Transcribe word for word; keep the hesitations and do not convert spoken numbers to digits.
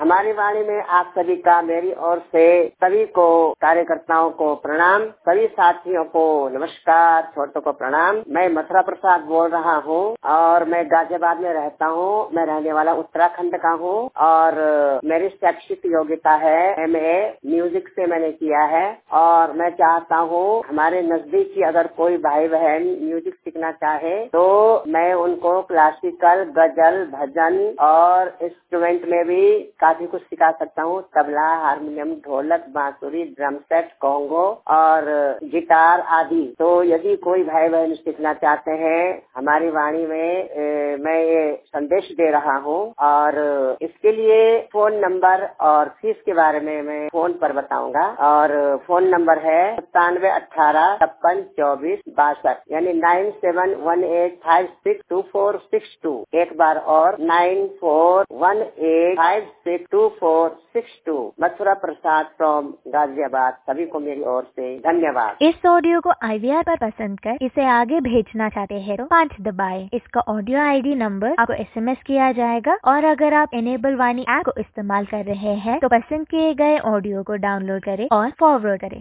हमारी वाणी में आप सभी का मेरी ओर से सभी को, कार्यकर्ताओं को प्रणाम, सभी साथियों को नमस्कार, छोटों को प्रणाम। मैं मथुरा प्रसाद बोल रहा हूँ और मैं गाजियाबाद में रहता हूँ। मैं रहने वाला उत्तराखंड का हूँ और मेरी शैक्षिक योग्यता है एम ए म्यूजिक से मैंने किया है और मैं चाहता हूँ हमारे नजदीक की अगर कोई भाई बहन म्यूजिक सीखना चाहे तो मैं उनको क्लासिकल, गजल, भजन और इंस्ट्रूमेंट में भी काफी कुछ सिखा सकता हूँ। तबला, हारमोनियम, ढोलक, बांसुरी, ड्रम सेट, कॉन्गो और गिटार आदि। तो यदि कोई भाई बहन सीखना चाहते हैं हमारी वाणी में ए, मैं ये संदेश दे रहा हूँ और इसके लिए फोन नंबर और फीस के बारे में मैं फोन पर बताऊंगा। और फोन नंबर है सत्तानवे अठारह छप्पन चौबीस बासठ यानी nine seven one eight five six two four six two. एक बार और nine four one eight five six two four six two. Mathura Prasad from Ghaziabad. सभी को मेरी ओर से धन्यवाद। इस ऑडियो को आई वी आर पर पसंद कर इसे आगे भेजना चाहते हैं तो पाँच दबाएं। इसका ऑडियो आई डी नंबर आपको एस एम एस किया जाएगा और अगर आप इनेबल वाणी ऐप को इस्तेमाल कर रहे हैं तो पसंद किए गए ऑडियो को डाउनलोड करें और फॉरवर्ड करें।